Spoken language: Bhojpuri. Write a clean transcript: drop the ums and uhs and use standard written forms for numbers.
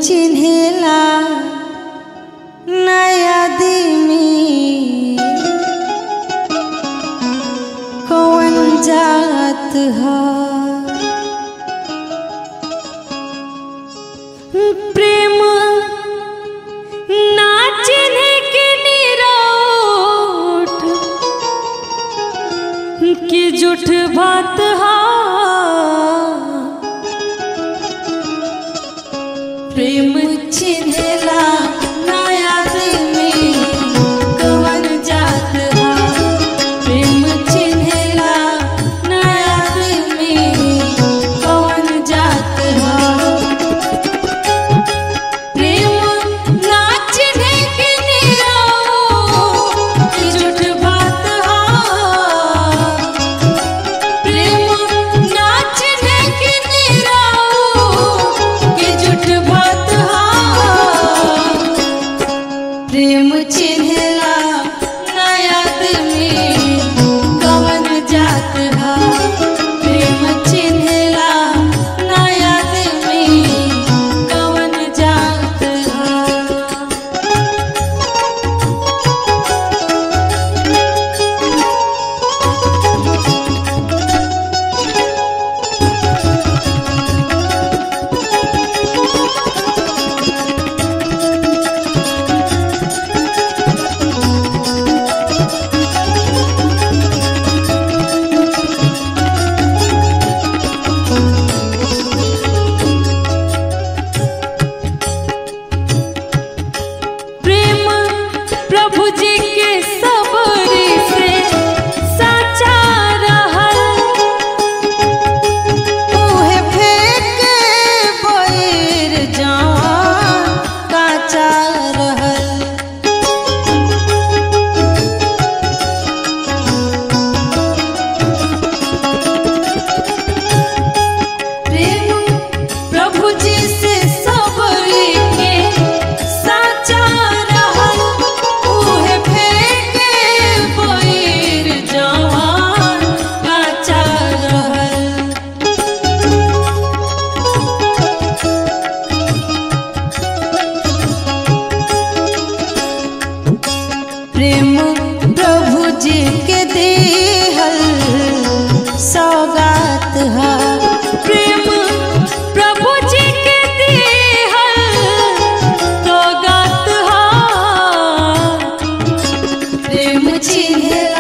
चिन्हेला नया आदमी कौन जात है। प्रेम ना चिन्हे के निरोठ की झूठ बात है। प्रेम चिन्हेला नया आदमी कौन जात है। प्रेम चिन्हेला नया आदमी कौन जात है। प्रेम ना चिन्हे के निरोठ की झूठ बात है। प्रेम ना चिन्हे के निरोठ की झूठ बात है। प्रेम चिन्हेला नया आदमी कौन जात है। प्रेम चिन्हेला नया आदमी कौन जात है। प्रेम प्रभु जी के सबरी से साचा रहल। उहे फेंके बैर जान काचा रहल। प्रेम प्रभु जी से सबरी के साचा रहल। उहे फेंके बैर जान काचा रहल। प्रेम प्रभु जी के देहल सौगात है। प्रेम प्रभु जी के देहल सौगात है। प्रेम चिन्हेला